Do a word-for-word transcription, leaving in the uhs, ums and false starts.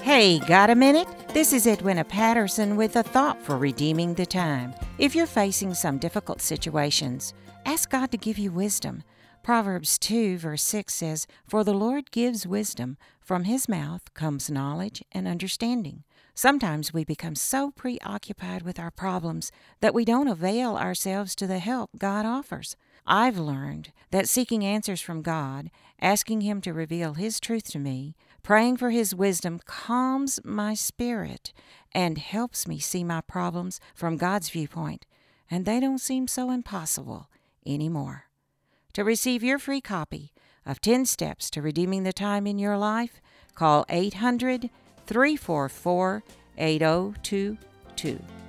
Hey, got a minute? This is Edwina Patterson with a thought for redeeming the time. If you're facing some difficult situations, ask God to give you wisdom. Proverbs two verse six says, "For the Lord gives wisdom, from His mouth comes knowledge and understanding." Sometimes we become so preoccupied with our problems that we don't avail ourselves to the help God offers. I've learned that seeking answers from God, asking Him to reveal His truth to me, praying for His wisdom calms my spirit and helps me see my problems from God's viewpoint, and they don't seem so impossible anymore. To receive your free copy of ten Steps to Redeeming the Time in Your Life, call eight hundred, three four four, eight zero two two.